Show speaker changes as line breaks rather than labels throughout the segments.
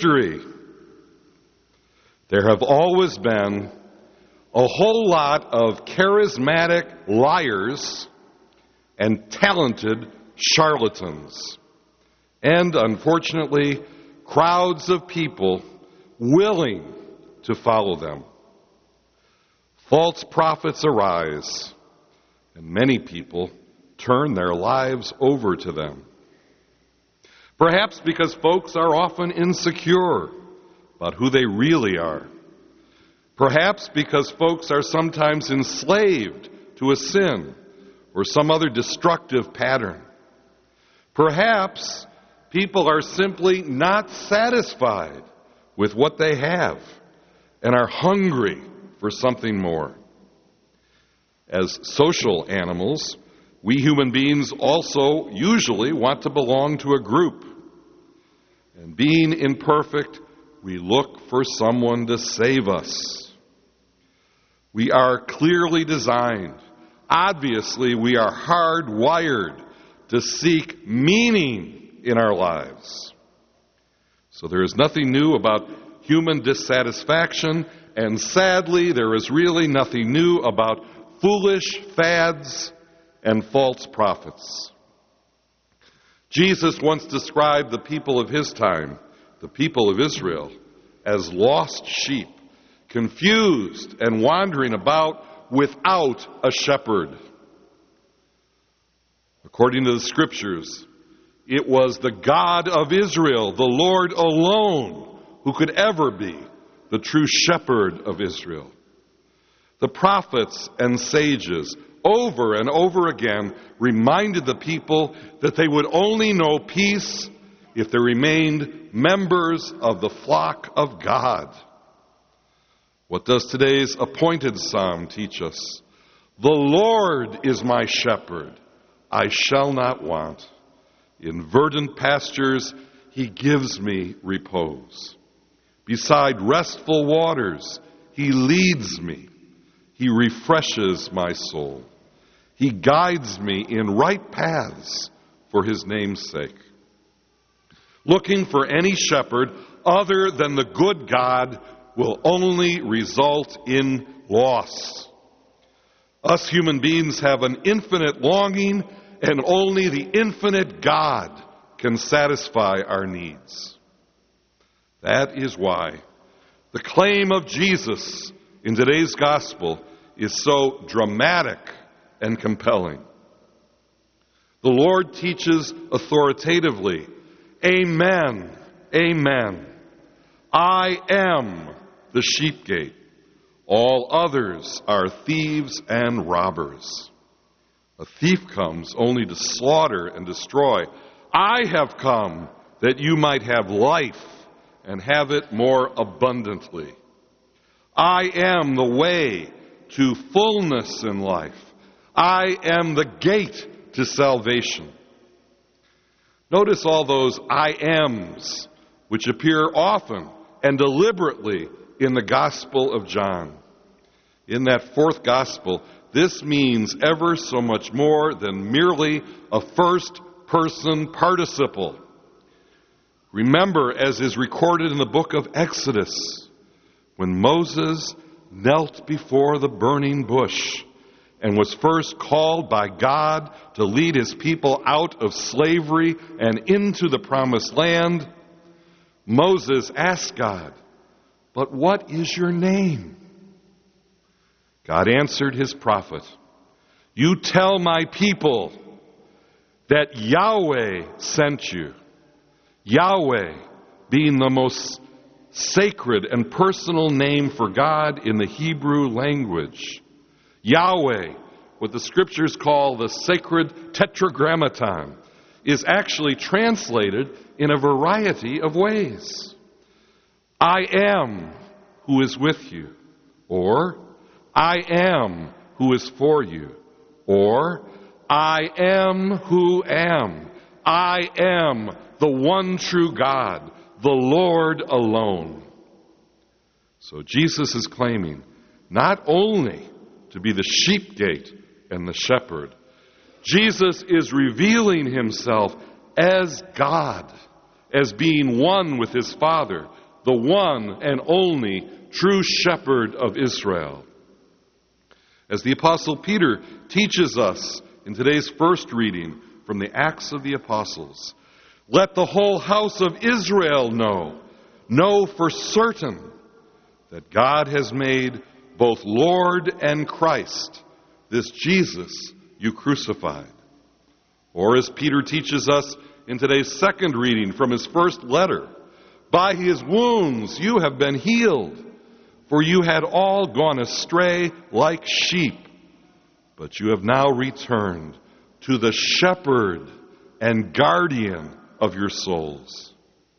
history, there have always been a whole lot of charismatic liars and talented charlatans. And unfortunately, crowds of people willing to follow them. False prophets arise, and many people turn their lives over to them. Perhaps because folks are often insecure about who they really are. Perhaps because folks are sometimes enslaved to a sin or some other destructive pattern. Perhaps people are simply not satisfied with what they have and are hungry for something more. As social animals, we human beings also usually want to belong to a group. And being imperfect, we look for someone to save us. We are clearly designed. Obviously, we are hardwired to seek meaning in our lives. So there is nothing new about human dissatisfaction, and sadly, there is really nothing new about foolish fads and false prophets. Jesus once described the people of his time, the people of Israel, as lost sheep, confused and wandering about without a shepherd. According to the scriptures, it was the God of Israel, the Lord alone, who could ever be the true shepherd of Israel. The prophets and sages over and over again reminded the people that they would only know peace if they remained members of the flock of God. What does today's appointed psalm teach us? The Lord is my shepherd, I shall not want. In verdant pastures he gives me repose. Beside restful waters he leads me. He refreshes my soul. He guides me in right paths for his name's sake. Looking for any shepherd other than the good God will only result in loss. Us human beings have an infinite longing, and only the infinite God can satisfy our needs. That is why the claim of Jesus in today's gospel is so dramatic and compelling. The Lord teaches authoritatively, Amen, amen. I am the sheep gate. All others are thieves and robbers. A thief comes only to slaughter and destroy. I have come that you might have life and have it more abundantly. I am the way to fullness in life. I am the gate to salvation. Notice all those I ams which appear often and deliberately in the Gospel of John. In that fourth Gospel, this means ever so much more than merely a first-person participle. Remember, as is recorded in the book of Exodus, when Moses knelt before the burning bush and was first called by God to lead his people out of slavery and into the promised land, Moses asked God, "But what is your name?" God answered his prophet, "You tell my people that Yahweh sent you." Yahweh being the most sacred and personal name for God in the Hebrew language. Yahweh, what the scriptures call the sacred tetragrammaton, is actually translated in a variety of ways. I am who is with you, or I am who is for you, or I am who am. I am the one true God, the Lord alone. So Jesus is claiming not only to be the sheep gate and the shepherd, Jesus is revealing himself as God as being one with his Father, the one and only true shepherd of Israel. As the Apostle Peter teaches us in today's first reading from the Acts of the Apostles, let the whole house of Israel know for certain that God has made both Lord and Christ, this Jesus you crucified. Or as Peter teaches us in today's second reading from his first letter, by his wounds you have been healed, for you had all gone astray like sheep, but you have now returned to the shepherd and guardian of your souls.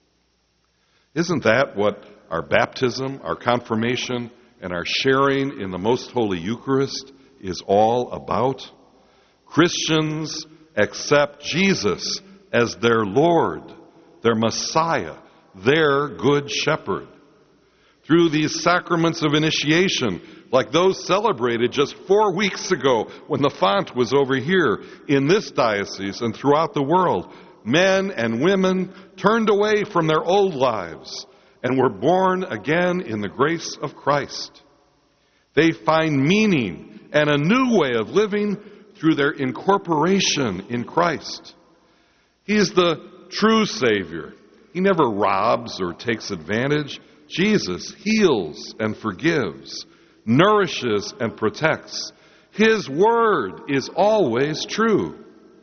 Isn't that what our baptism, our confirmation, and our sharing in the Most Holy Eucharist is all about? Christians accept Jesus as their Lord, their Messiah, their Good Shepherd. Through these sacraments of initiation, like those celebrated just 4 weeks ago when the font was over here in this diocese and throughout the world, men and women turned away from their old lives and were born again in the grace of Christ. They find meaning and a new way of living through their incorporation in Christ. He is the true Savior. He never robs or takes advantage. Jesus heals and forgives, nourishes and protects. His word is always true.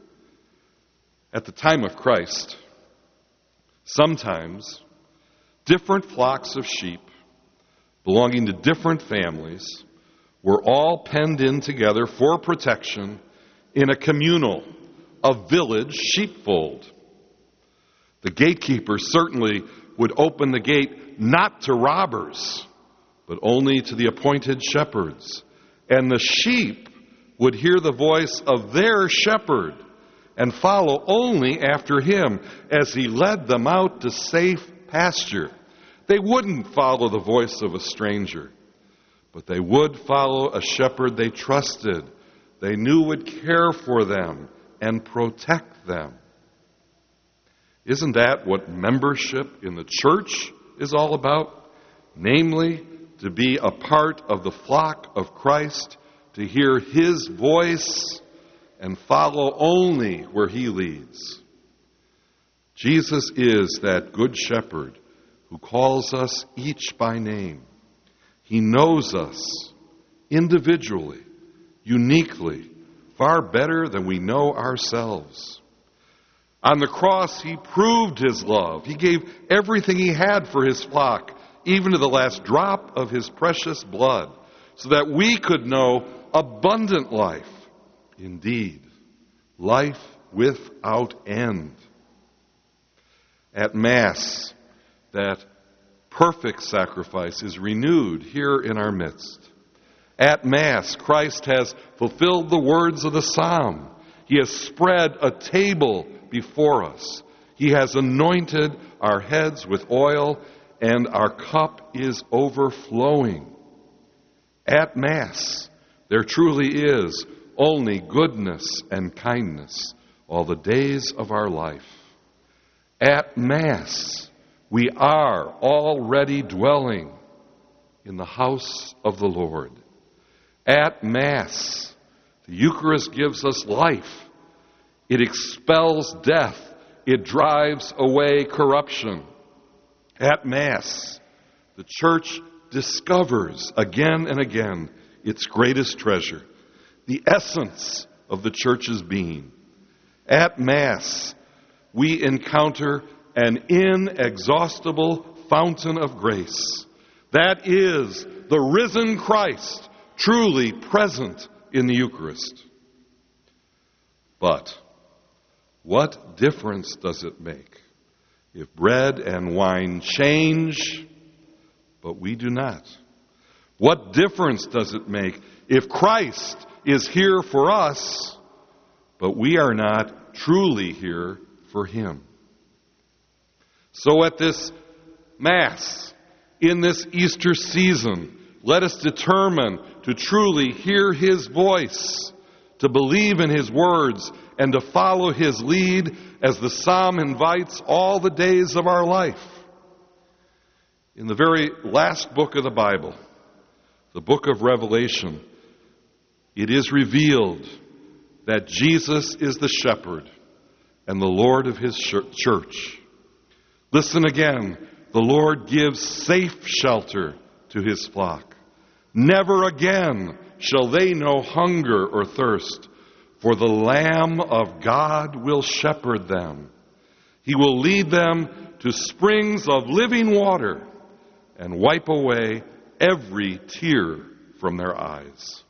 At the time of Christ, sometimes different flocks of sheep belonging to different families were all penned in together for protection in a communal, a village sheepfold. The gatekeeper certainly would open the gate not to robbers, but only to the appointed shepherds. And the sheep would hear the voice of their shepherd and follow only after him as he led them out to safe pasture. They wouldn't follow the voice of a stranger, but they would follow a shepherd they trusted, they knew would care for them and protect them. Isn't that what membership in the church is all about? Namely, to be a part of the flock of Christ, to hear his voice and follow only where he leads. Jesus is that good shepherd who calls us each by name. He knows us individually, uniquely, far better than we know ourselves. On the cross, he proved his love. He gave everything he had for his flock, even to the last drop of his precious blood, so that we could know abundant life. Indeed, life without end. At Mass, that perfect sacrifice is renewed here in our midst. At Mass, Christ has fulfilled the words of the Psalm. He has spread a table before us. He has anointed our heads with oil, and our cup is overflowing. At Mass, there truly is only goodness and kindness all the days of our life. At Mass, we are already dwelling in the house of the Lord. At Mass, the Eucharist gives us life. It expels death. It drives away corruption. At Mass, the Church discovers again and again its greatest treasure, the essence of the Church's being. At Mass, we encounter an inexhaustible fountain of grace. That is the risen Christ, truly present in the Eucharist. But what difference does it make if bread and wine change, but we do not? What difference does it make if Christ is here for us, but we are not truly here for him? So at this Mass, in this Easter season, let us determine to truly hear his voice, to believe in his words, and to follow his lead as the psalm invites all the days of our life. In the very last book of the Bible, the book of Revelation, it is revealed that Jesus is the shepherd and the Lord of his church. Listen again. The Lord gives safe shelter to his flock. Never again shall they know hunger or thirst, for the Lamb of God will shepherd them. He will lead them to springs of living water and wipe away every tear from their eyes.